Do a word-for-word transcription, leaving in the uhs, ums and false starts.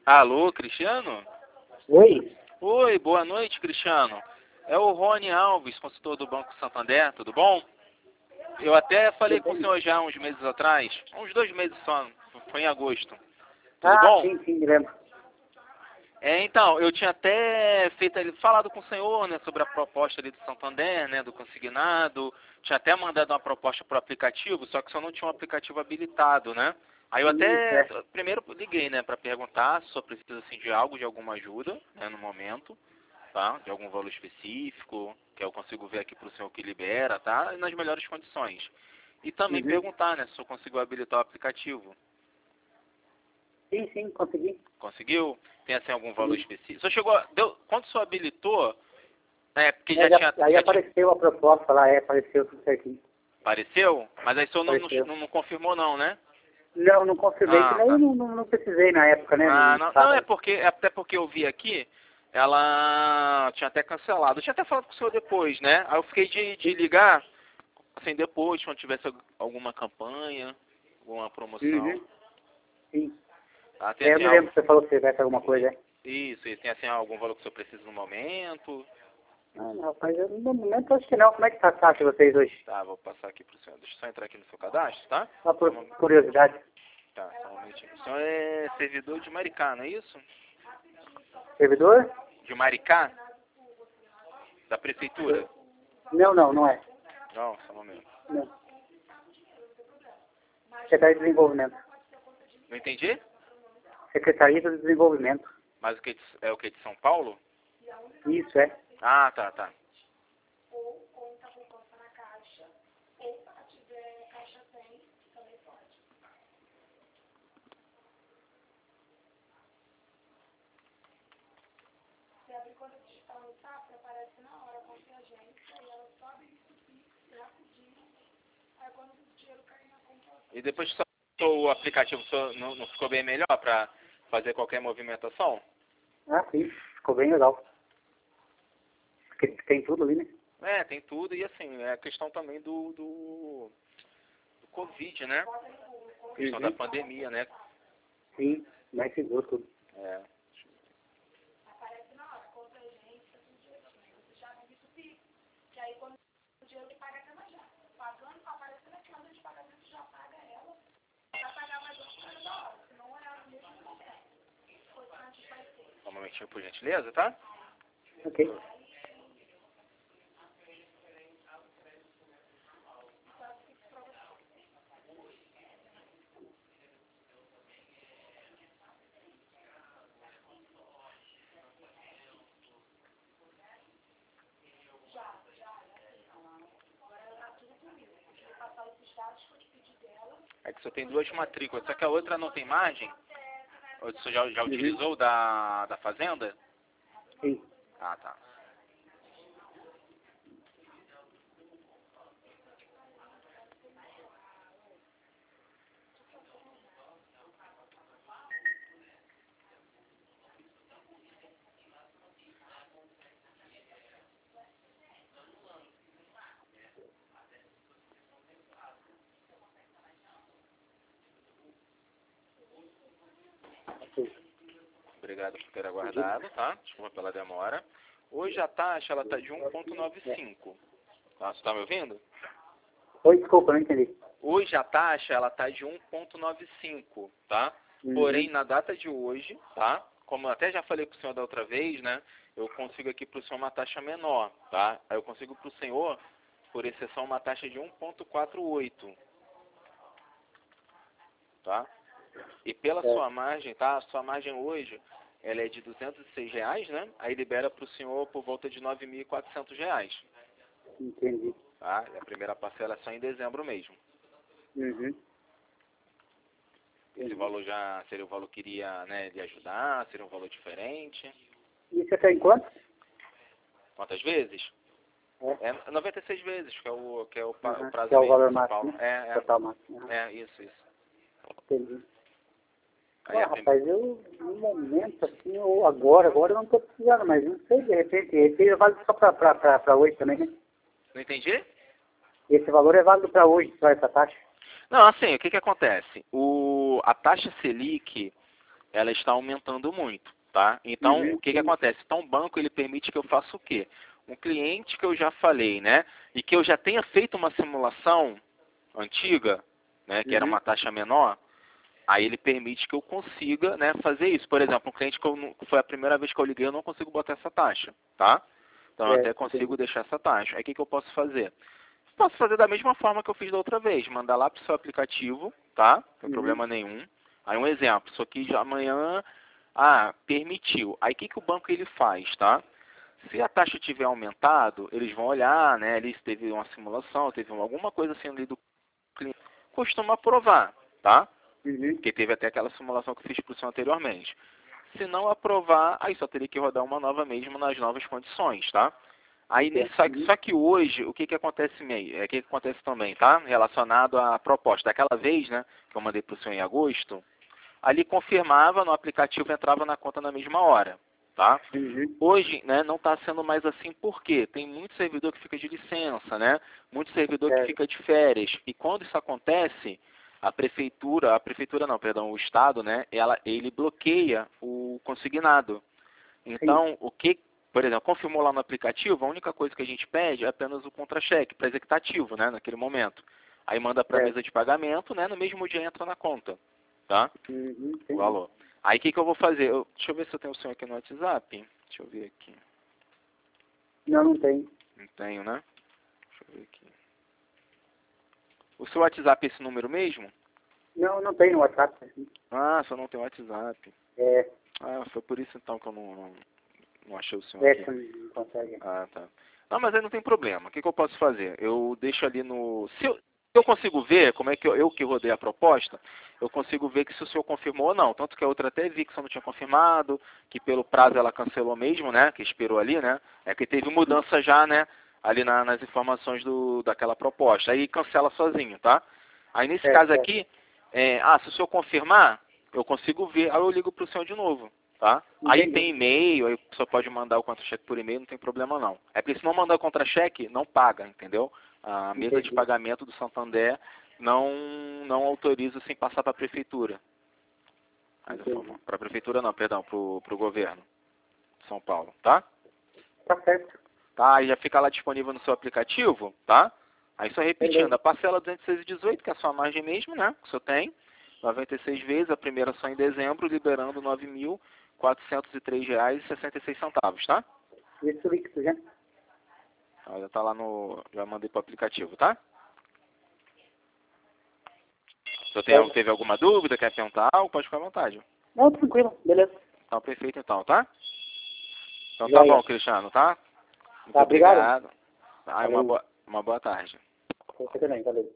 Alô, Cristiano? Oi? Oi, boa noite, Cristiano. É o Rony Alves, consultor do Banco Santander, tudo bom? Eu até falei com o senhor já uns meses atrás, uns dois meses só, foi em agosto. Tudo Ah, bom? sim, sim, me lembro. É, então, eu tinha até feito, ali- falado com o senhor, né, sobre a proposta ali do Santander, né, do consignado. Tinha até mandado uma proposta para o aplicativo, só que só não tinha um aplicativo habilitado, né? Aí eu Isso, até, é. primeiro liguei, né, para perguntar se o senhor precisa, assim, de algo, de alguma ajuda, né, no momento, tá? De algum valor específico, que eu consigo ver aqui para o senhor que libera, tá? E nas melhores condições. E também Uhum. perguntar, né, se o senhor conseguiu habilitar o aplicativo. Sim, sim, consegui. Conseguiu? Tem assim algum valor Sim. específico? Só chegou, a- deu, quando o senhor habilitou, é, porque É, já já, tinha, aí já tinha, apareceu a proposta lá, é, apareceu tudo certinho. apareceu, mas aí o senhor não, Apareceu. não, não confirmou não, né? Não, não confirmei, que Ah, nem eu tá. não, não, não precisei na época, né? Não Ah, não, não, é estava. porque, é até porque eu vi aqui, ela tinha até cancelado. Eu tinha até falado com o senhor depois, né? Aí eu fiquei de, de ligar, assim, depois, quando tivesse alguma campanha, alguma promoção. Uhum. Sim. Tá? Tem É, eu assim me lembro algo, que você falou que você vai fazer alguma coisa, é. isso, e tem assim algum valor que o senhor precisa no momento. Ah, não, rapaz, eu, no momento acho que não. Como é que tá a taxa de vocês hoje? Tá, vou passar aqui pro senhor. Deixa eu só entrar aqui no seu cadastro, tá? Só Só por um, curiosidade. tá, só um momentinho. O senhor é servidor de Maricá, não é isso? Servidor? De Maricá? Da prefeitura? Não, não, não é. Não, só um momento. Não. Secretaria de Desenvolvimento. Não entendi? Secretaria de Desenvolvimento. Mas o que de- é o que de São Paulo? Isso, é. Ah, tá, tá. E depois que só o aplicativo só não, não ficou bem melhor para fazer qualquer movimentação? Ah, sim. Ficou bem legal. Porque tem tudo ali, né? É, tem tudo. E assim, é a questão também do, do, do Covid, né? A questão da Uhum. pandemia, né? Sim, mais seguro tudo. É. Só um momentinho, por gentileza, tá? Ok. É que só tem duas matrículas, só que a outra não tem margem. Ou você já, já Uhum. utilizou o da, da fazenda? Sim. Ah, tá. Ok. Obrigado por ter aguardado, tá? Desculpa pela demora. Hoje a taxa, ela tá de um vírgula noventa e cinco. Tá? Você tá me ouvindo? Oi, desculpa, não entendi. Hoje a taxa, ela tá de um vírgula noventa e cinco, tá? Porém, Uhum. na data de hoje, tá? Como eu até já falei com o senhor da outra vez, né? Eu consigo aqui para o senhor uma taxa menor, tá? Aí eu consigo para o senhor, por exceção, uma taxa de um vírgula quarenta e oito, tá? E pela É, sua margem, tá? A sua margem hoje, ela é de duzentos e seis reais, né? Aí libera para o senhor por volta de nove mil e quatrocentos reais, entendi. tá? E a primeira parcela é só em dezembro mesmo. Uhum. Esse Entendi. valor já seria o valor que iria, né, lhe ajudar, seria um valor diferente. E você tem quanto? Quantas vezes? É. É noventa e seis vezes, que é o, que é o, pa- o Uhum. prazo Que é o mesmo valor de São máximo, Paulo. né? É, Total máximo. Uhum. é, é, isso, isso. Entendi. Aí Ah, a prim... rapaz, eu, no momento, assim, eu, agora, agora eu não estou precisando, mas não sei, de repente, esse vale só para hoje também, né? Não entendi? Esse valor é válido para hoje, só essa taxa. Não, assim, o que que acontece? O, a taxa Selic, ela está aumentando muito, tá? Então, Uhum. o que que acontece? Então, o banco, ele permite que eu faça o quê? Um cliente que eu já falei, né? E que eu já tenha feito uma simulação antiga, né? Que era Uhum. uma taxa menor, aí ele permite que eu consiga, né, fazer isso. Por exemplo, um cliente que eu não, foi a primeira vez que eu liguei, eu não consigo botar essa taxa, tá? Então, eu É, até consigo entendi. deixar essa taxa. Aí, o que que eu posso fazer? Posso fazer da mesma forma que eu fiz da outra vez, mandar lá para o seu aplicativo, tá? Não tem Uhum. problema nenhum. Aí um exemplo, isso aqui já amanhã, ah, permitiu. Aí o que, que o banco ele faz, tá? Se a taxa tiver aumentado, eles vão olhar, né? Ali se teve uma simulação, teve alguma coisa assim ali do cliente, costuma aprovar, tá? Uhum. Porque teve até aquela simulação que eu fiz para o senhor anteriormente. Se não aprovar, aí só teria que rodar uma nova mesmo nas novas condições, tá? Aí nesse, só, que, Uhum. só que hoje, o que que acontece meio, é o que que acontece também, tá? Relacionado à proposta. Daquela vez, né, que eu mandei para o senhor em agosto, ali confirmava no aplicativo, entrava na conta na mesma hora, tá? Uhum. Hoje, né, não está sendo mais assim porque tem muito servidor que fica de licença, né? Muito servidor que É, fica de férias. E quando isso acontece, a prefeitura, a prefeitura não, perdão, o estado, né, ela, ele bloqueia o consignado. sim. Então, o que, por exemplo, confirmou lá no aplicativo, a única coisa que a gente pede é apenas o contra-cheque para executativo, né, naquele momento. Aí manda para a É. mesa de pagamento, né, no mesmo dia entra na conta, tá? Uhum. O Entendi. valor. Aí o que, que eu vou fazer? Eu, deixa eu ver se eu tenho o senhor aqui no WhatsApp. Deixa eu ver aqui. Não, não tem. Não tenho, né? Deixa eu ver aqui. O seu WhatsApp é esse número mesmo? Não, não tem no WhatsApp. Ah, só não tem WhatsApp. É, Ah, foi por isso então que eu não, não, não achei o senhor é, aqui. você não consegue. Ah, tá. Não, mas aí não tem problema. O que, que eu posso fazer? Eu deixo ali no... Se eu, eu consigo ver, como é que eu, eu que rodei a proposta, eu consigo ver que se o senhor confirmou ou não. Tanto que a outra até vi que o senhor não tinha confirmado, que pelo prazo ela cancelou mesmo, né? Que esperou ali, né? É que teve mudança já, né? Ali na, nas informações do, daquela proposta. Aí cancela sozinho, tá? Aí nesse É, caso é. aqui, é, ah, se o senhor confirmar, eu consigo ver, aí eu ligo para o senhor de novo, tá? Aí Entendi. tem e-mail, aí o senhor pode mandar o contra-cheque por e-mail, não tem problema não. É porque se não mandar o contra-cheque, não paga, entendeu? A mesa de Entendi. pagamento do Santander não, não autoriza sem passar para a prefeitura. Entendi. Para a prefeitura não, perdão, para o governo de São Paulo, tá? Tá certo. Tá, aí já fica lá disponível no seu aplicativo, tá? Aí só repetindo, Beleza. a parcela duzentos e seis e dezoito, que é a sua margem mesmo, né? Que o senhor tem, noventa e seis vezes, a primeira só em dezembro, liberando nove mil quatrocentos e três reais e sessenta e seis centavos, tá? Isso líquido, já. Então, já tá lá no... já mandei pro aplicativo, tá? Se você tem, Certo. teve alguma dúvida, quer perguntar algo, pode ficar à vontade. Não, tranquilo. Beleza. Então, perfeito então, tá? Então tá bom, Joia. Cristiano, tá? Muito Tá, obrigado. obrigado. Ah, uma Valeu. boa, uma boa tarde. Você também, valeu.